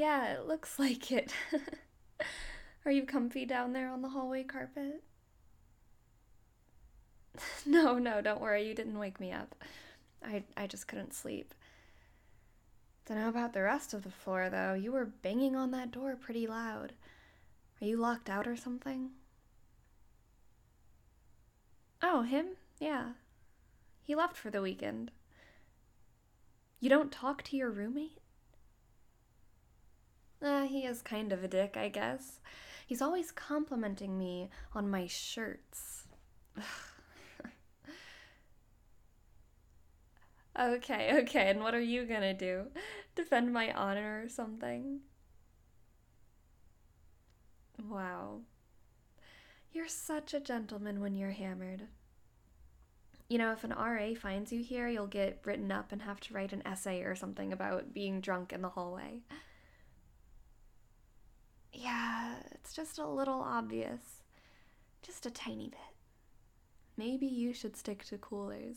Yeah, it looks like it. Are you comfy down there on the hallway carpet? No, no, don't worry, you didn't wake me up. I just couldn't sleep. Don't know about the rest of the floor, though. You were banging on that door pretty loud. Are you locked out or something? Oh, him? Yeah. He left for the weekend. You don't talk to your roommate? He is kind of a dick, I guess. He's always complimenting me on my shirts. Okay, okay, and what are you gonna do? Defend my honor or something? Wow. You're such a gentleman when you're hammered. You know, if an RA finds you here, you'll get written up and have to write an essay or something about being drunk in the hallway. Yeah, it's just a little obvious. Just a tiny bit. Maybe you should stick to coolers.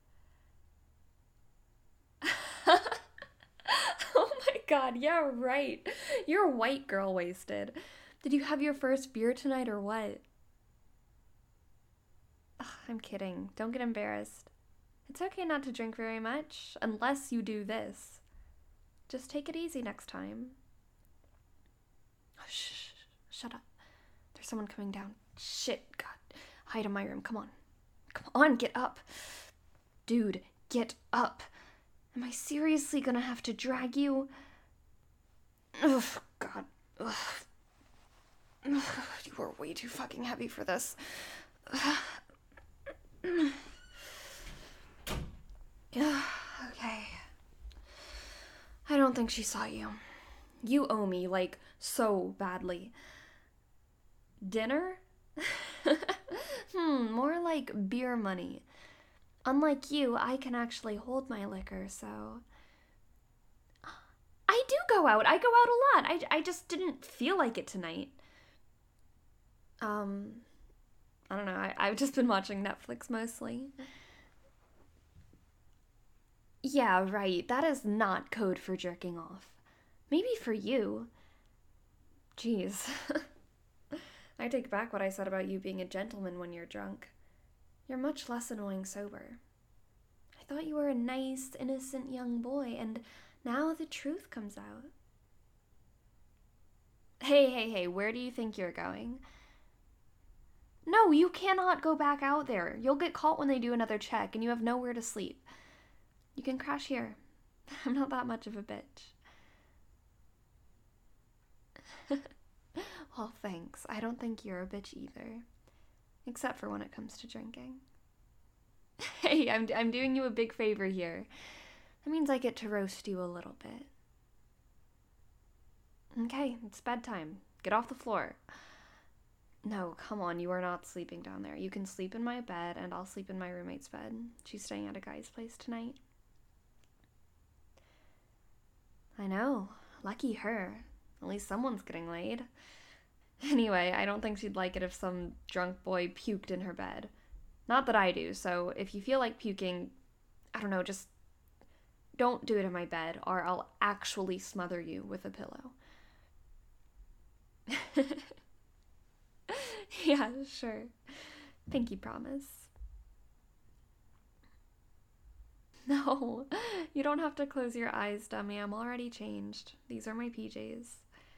Oh my god, yeah, right. You're a white girl wasted. Did you have your first beer tonight or what? Ugh, I'm kidding. Don't get embarrassed. It's okay not to drink very much, unless you do this. Just take it easy next time. Oh, shh, shut up. There's someone coming down. Shit, God. Hide in my room. Come on. Come on, get up. Dude, get up. Am I seriously gonna have to drag you? Ugh, God. Ugh. Ugh, you are way too fucking heavy for this. Okay. I don't think she saw you. You owe me, like, so badly. Dinner? More like beer money. Unlike you, I can actually hold my liquor, so. I do go out. I go out a lot. I just didn't feel like it tonight. Um, I don't know. I've just been watching Netflix mostly. Yeah, right. That is not code for jerking off. Maybe for you. Jeez. I take back what I said about you being a gentleman when you're drunk. You're much less annoying sober. I thought you were a nice, innocent young boy, and now the truth comes out. Hey, hey, hey, where do you think you're going? No, you cannot go back out there. You'll get caught when they do another check, and you have nowhere to sleep. You can crash here. I'm not that much of a bitch. Well, thanks. I don't think you're a bitch either. Except for when it comes to drinking. Hey, I'm doing you a big favor here. That means I get to roast you a little bit. Okay, it's bedtime. Get off the floor. No, come on, you are not sleeping down there. You can sleep in my bed, and I'll sleep in my roommate's bed. She's staying at a guy's place tonight. I know. Lucky her. At least someone's getting laid. Anyway, I don't think she'd like it if some drunk boy puked in her bed. Not that I do, so if you feel like puking, I don't know, just don't do it in my bed, or I'll actually smother you with a pillow. Yeah, sure. Pinky promise. No, you don't have to close your eyes, dummy. I'm already changed. These are my PJs.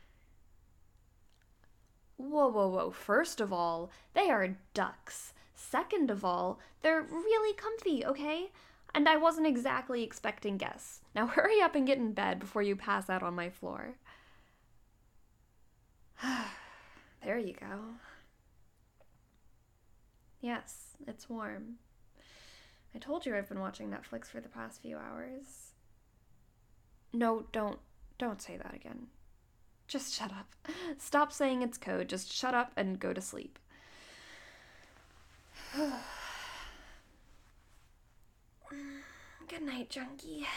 Whoa, whoa, whoa. First of all, they are ducks. Second of all, they're really comfy, okay? And I wasn't exactly expecting guests. Now hurry up and get in bed before you pass out on my floor. There you go. Yes, it's warm. I told you I've been watching Netflix for the past few hours. No, don't say that again. Just shut up. Stop saying it's code. Just shut up and go to sleep. Good night, junkie.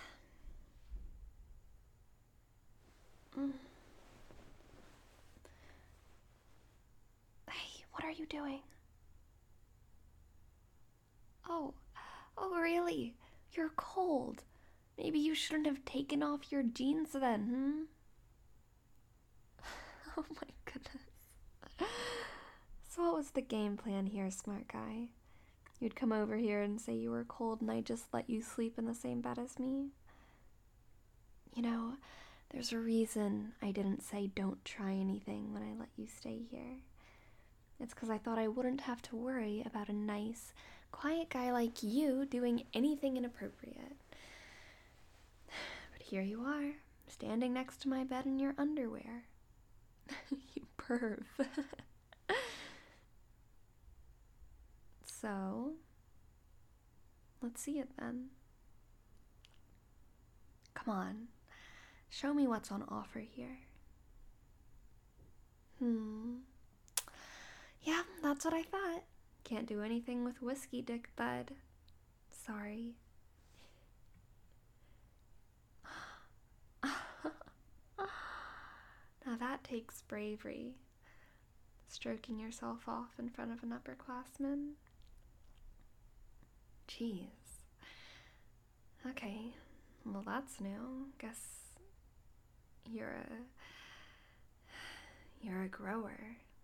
Hey, what are you doing? Oh, oh, really? You're cold. Maybe you shouldn't have taken off your jeans then, hmm? Oh my goodness. So what was the game plan here, smart guy? You'd come over here and say you were cold and I'd just let you sleep in the same bed as me? You know, there's a reason I didn't say don't try anything when I let you stay here. It's because I thought I wouldn't have to worry about a nice, quiet guy like you doing anything inappropriate. But here you are, standing next to my bed in your underwear. You perv. So, let's see it then. Come on, show me what's on offer here. Yeah, that's what I thought. Can't do anything with whiskey dick, bud. Sorry. Now that takes bravery. Stroking yourself off in front of an upperclassman. Jeez. Okay, well that's new. Guess you're a grower.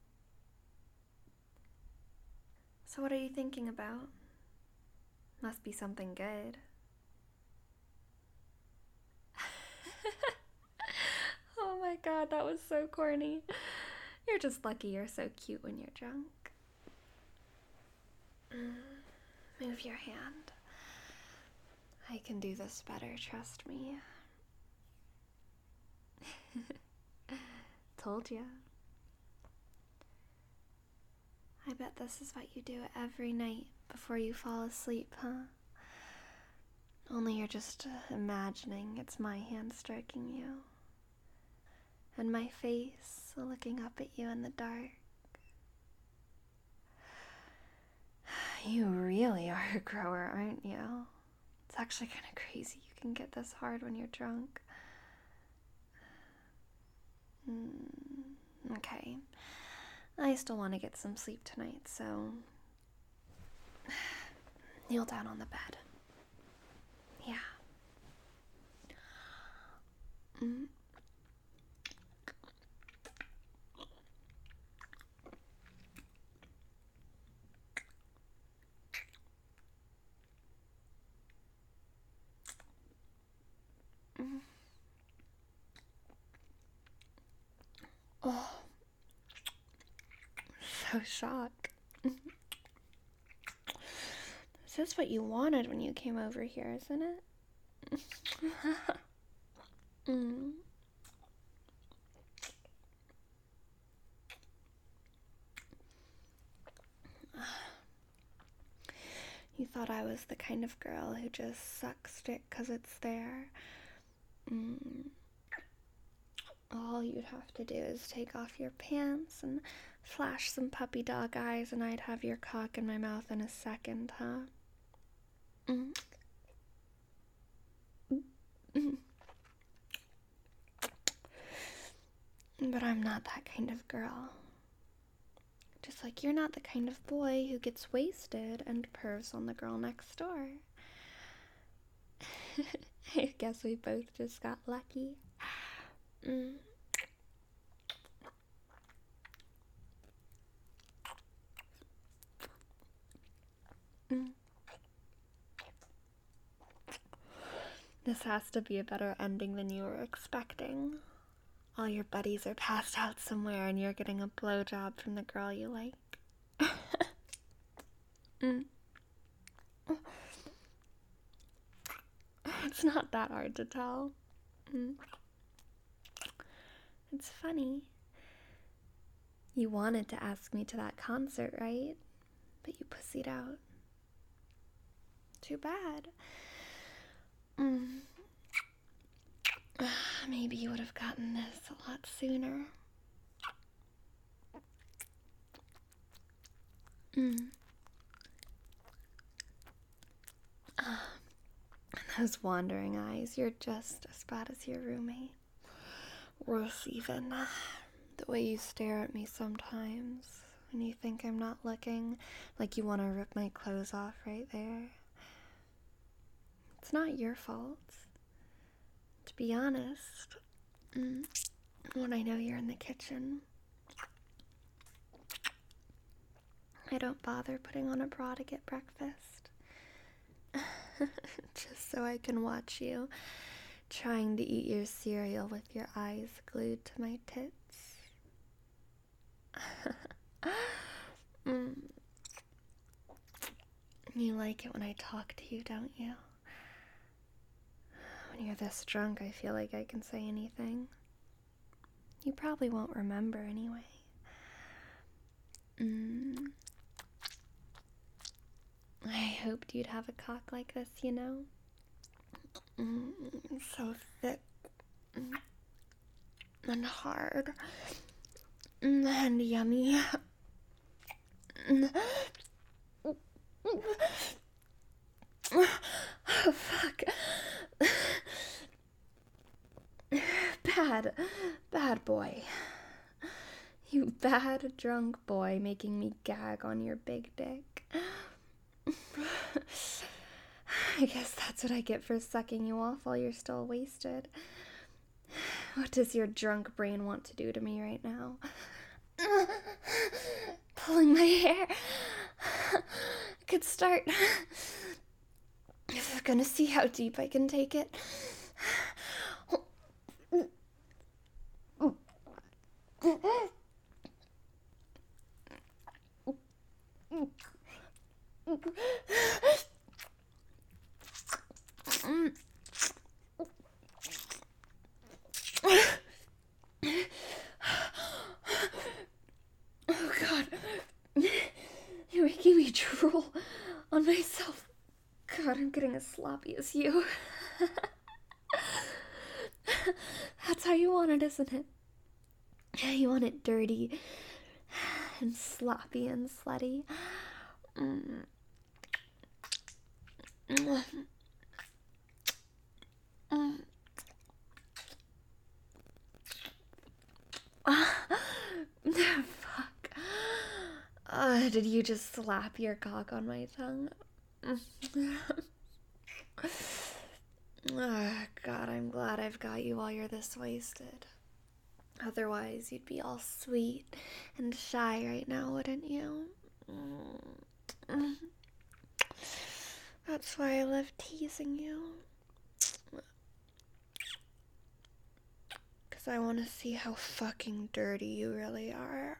So what are you thinking about? Must be something good. Oh my god, that was so corny. You're just lucky you're so cute when you're drunk. Move your hand. I can do this better, trust me. Told ya. I bet this is what you do every night before you fall asleep, huh? Only you're just imagining it's my hand stroking you. And my face looking up at you in the dark. You really are a grower, aren't you? It's actually kind of crazy you can get this hard when you're drunk. Okay. I still want to get some sleep tonight, so kneel down on the bed. Yeah. Oh, so shocked. This is what you wanted when you came over here, isn't it? You thought I was the kind of girl who just sucks dick 'cause it's there. All you'd have to do is take off your pants and flash some puppy dog eyes and I'd have your cock in my mouth in a second, huh? But I'm not that kind of girl. Just like you're not the kind of boy who gets wasted and pervs on the girl next door. I guess we both just got lucky. This has to be a better ending than you were expecting. All your buddies are passed out somewhere and you're getting a blowjob from the girl you like. It's not that hard to tell. It's funny. You wanted to ask me to that concert, right? But you pussied out. Too bad. Maybe you would have gotten this a lot sooner. Those wandering eyes, you're just as bad as your roommate. Worse even. The way you stare at me sometimes when you think I'm not looking, like you want to rip my clothes off right there. It's not your fault. To be honest, when I know you're in the kitchen. I don't bother putting on a bra to get breakfast. Just so I can watch you trying to eat your cereal with your eyes glued to my tits. You like it when I talk to you, don't you? When you're this drunk, I feel like I can say anything. You probably won't remember anyway. I hoped you'd have a cock like this, you know? So thick and hard and yummy. Oh, fuck. Bad boy. You bad drunk boy making me gag on your big dick. I guess that's what I get for sucking you off while you're still wasted. What does your drunk brain want to do to me right now? Pulling my hair. I could start. If I'm gonna see how deep I can take it. Oh God, you're making me drool on myself. God, I'm getting as sloppy as you. That's how you want it, isn't it? You want it dirty and sloppy and slutty. Fuck. Did you just slap your cock on my tongue? Oh, God, I'm glad I've got you while you're this wasted. Otherwise, you'd be all sweet and shy right now, wouldn't you? That's why I love teasing you. Because I want to see how fucking dirty you really are.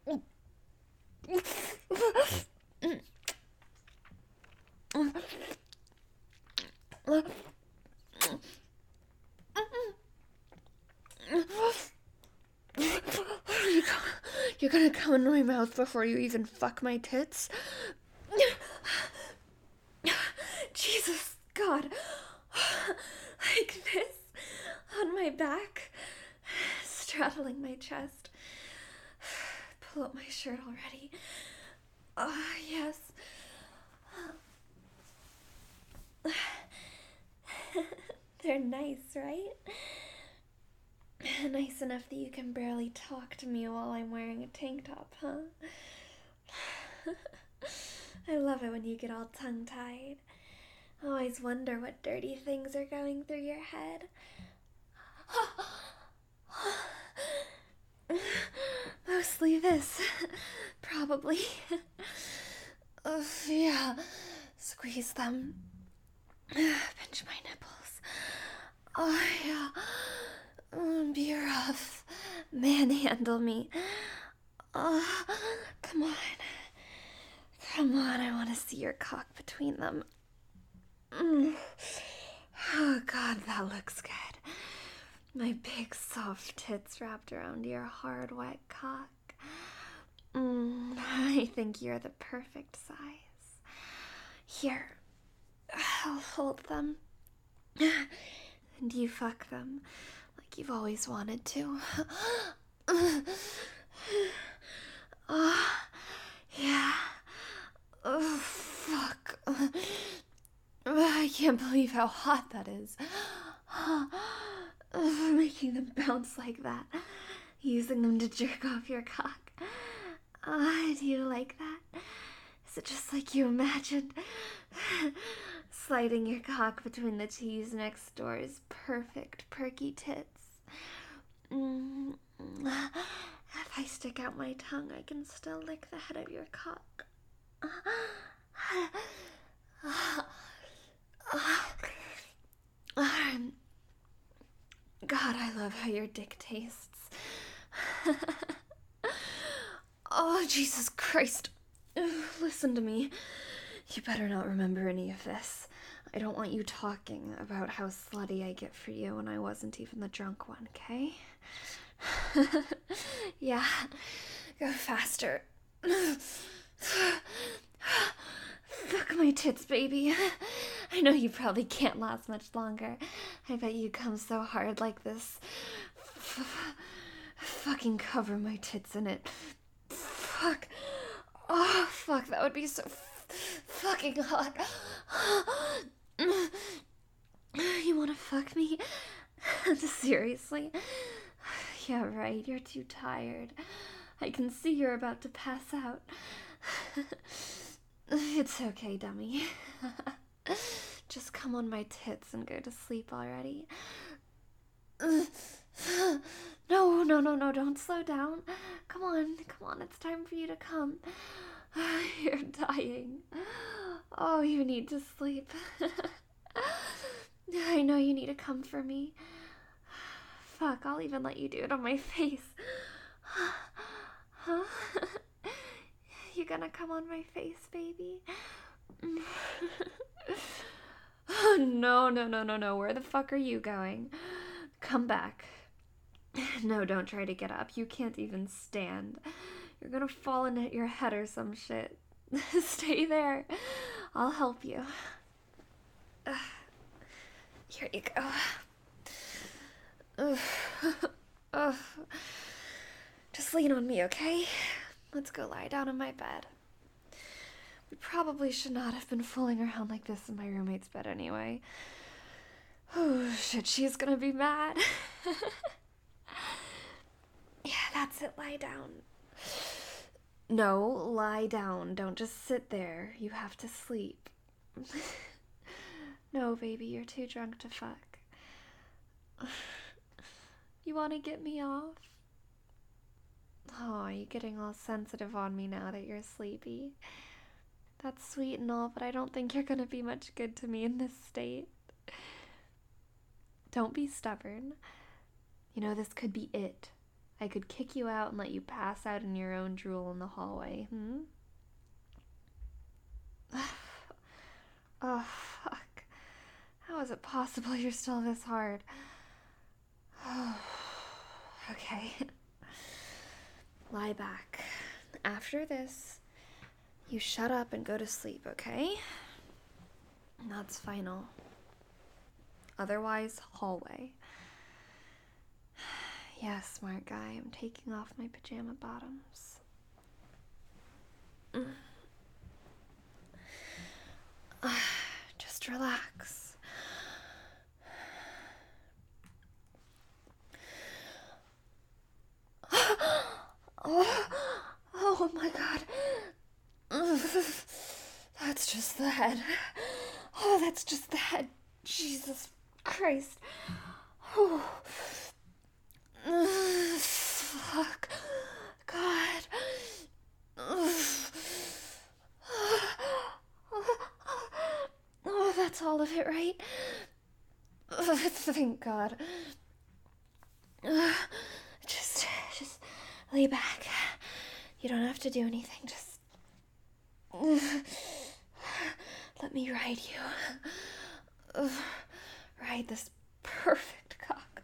You're gonna come in my mouth before you even fuck my tits? Jesus, God. Like this? On my back? Straddling my chest? Pull up my shirt already. Yes. They're nice, right? Nice enough that you can barely talk to me while I'm wearing a tank top, huh? I love it when you get all tongue-tied. I always wonder what dirty things are going through your head. Mostly this, probably. Yeah, squeeze them. Pinch my nipples. Oh, yeah. Be rough. Manhandle me. Oh, come on. Come on, I want to see your cock between them. Oh, God, that looks good. My big soft tits wrapped around your hard, wet cock. I think you're the perfect size. Here, I'll hold them. And you fuck them like you've always wanted to. Oh, yeah. Oh, fuck. I can't believe how hot that is. Making them bounce like that. Using them to jerk off your cock. Do you like that? Is it just like you imagined? Sliding your cock between the cheese next door's perfect perky tits. stick out my tongue, I can still lick the head of your cock. God, I love how your dick tastes. Oh, Jesus Christ. Listen to me. You better not remember any of this. I don't want you talking about how slutty I get for you when I wasn't even the drunk one, okay? Yeah, go faster. Fuck my tits, baby. I know you probably can't last much longer. I bet you come so hard like this. Fucking cover my tits in it. Fuck. Oh, fuck, that would be so fucking hot. You wanna fuck me? Seriously? Yeah, right, you're too tired. I can see you're about to pass out. It's okay, dummy. Just come on my tits and go to sleep already. No, don't slow down. Come on, it's time for you to come. You're dying. Oh, you need to sleep. I know you need to come for me. Fuck, I'll even let you do it on my face. Huh? You gonna come on my face, baby? Oh, no. Where the fuck are you going? Come back. No, don't try to get up. You can't even stand. You're gonna fall and hit your head or some shit. Stay there. I'll help you. Here you go. Just lean on me, okay? Let's go lie down in my bed. We probably should not have been fooling around like this in my roommate's bed anyway. Oh, shit, she's gonna be mad. Yeah, that's it, lie down. No, lie down. Don't just sit there. You have to sleep. No, baby, you're too drunk to fuck. You want to get me off? Oh, you're getting all sensitive on me now that you're sleepy. That's sweet and all, but I don't think you're gonna be much good to me in this state. Don't be stubborn. You know, this could be it. I could kick you out and let you pass out in your own drool in the hallway, Oh, fuck. How is it possible you're still this hard? Okay. Lie back. After this, you shut up and go to sleep, okay? That's final. Otherwise, hallway. Yeah, smart guy. I'm taking off my pajama bottoms. Just relax. Oh my god. That's just the head. Oh, that's just the head. Jesus Christ. Oh. Fuck. God. Oh, that's all of it, right? Thank God. Just lay back. You don't have to do anything. Just let me ride you. Ride this perfect cock.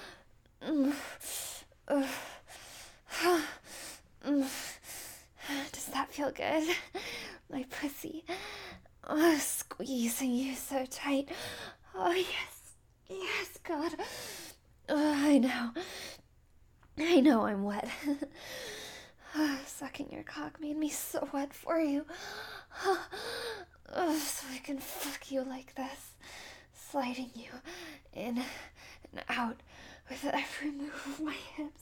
Does that feel good? My pussy. Squeezing you so tight. Oh, yes. Yes, God. I know I'm wet. Sucking your cock made me so wet for you. So I can fuck you like this. Sliding you in and out with every move of my hips.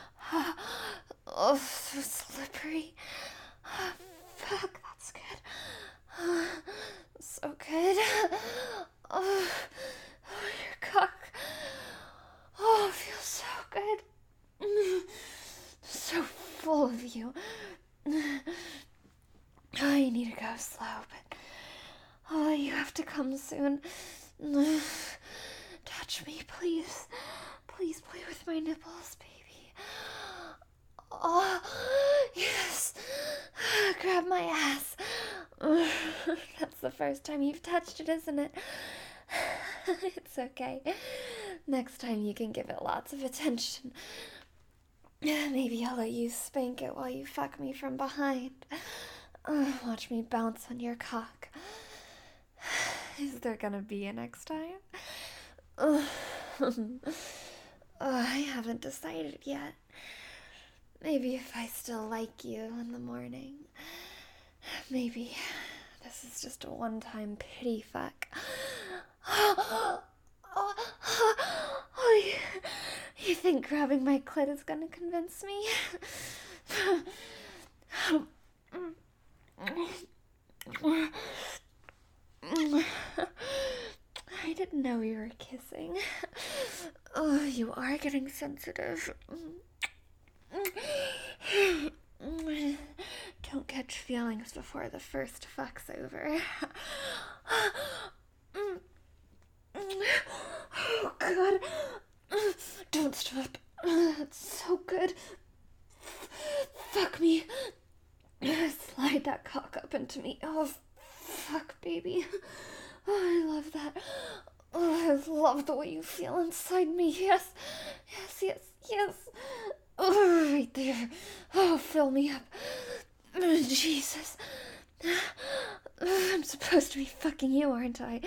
Oh, so slippery. Fuck, that's good. So good. Oh, your cock. Oh, feels so good. So full of you. I need to go slow, but you have to come soon. Touch me, please. Please play with my nipples, baby. Oh, yes. Grab my ass. That's the first time you've touched it, isn't it? It's okay. Next time you can give it lots of attention. Maybe I'll let you spank it while you fuck me from behind. Watch me bounce on your cock. Is there gonna be a next time? I haven't decided yet. Maybe if I still like you in the morning. Maybe this is just a one-time pity fuck. You think grabbing my clit is gonna convince me? I didn't know we were kissing. Oh, you are getting sensitive. Don't catch feelings before the first fuck's over. Oh, God. Don't stop. It's so good. Fuck me. Slide that cock up into me. Oh, fuck, baby. Oh, I love that. Oh, I love the way you feel inside me. Yes, yes, yes, yes. Oh, right there. Oh, fill me up. Jesus. I'm supposed to be fucking you, aren't I?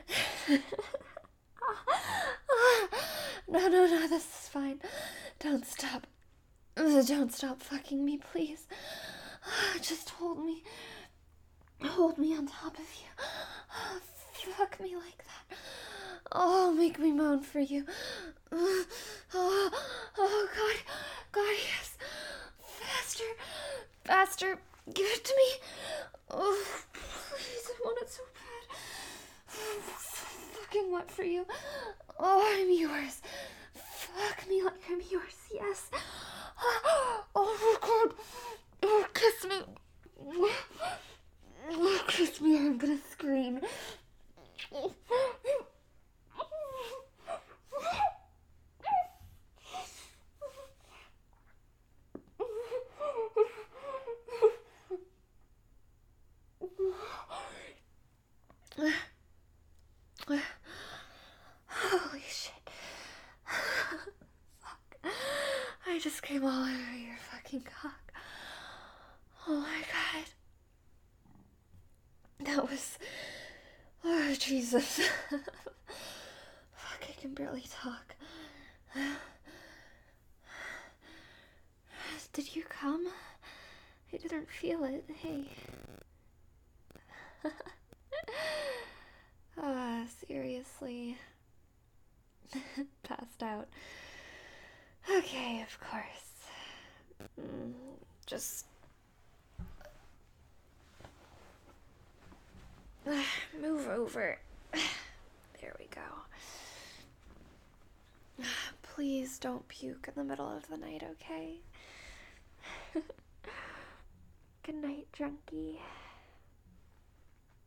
No, this is fine. Don't stop. Don't stop fucking me, please. Just hold me. Hold me on top of you. Fuck me like that. Oh, make me moan for you. Oh, God. God, yes. Faster. Give it to me. Oh, please, I want it so bad. Fucking wet for you. Oh, I'm yours. Fuck me like I'm yours, yes. Oh, God. Oh, kiss me. Oh, kiss me or I'm gonna scream. Holy shit. Fuck. I just came all over your fucking cock. Oh my God. That was... Oh, Jesus. Fuck, I can barely talk. Did you come? I didn't feel it. Hey. Seriously. Passed out. Okay, of course. Just... move over. There we go. Please don't puke in the middle of the night, okay? Good night, drunkie.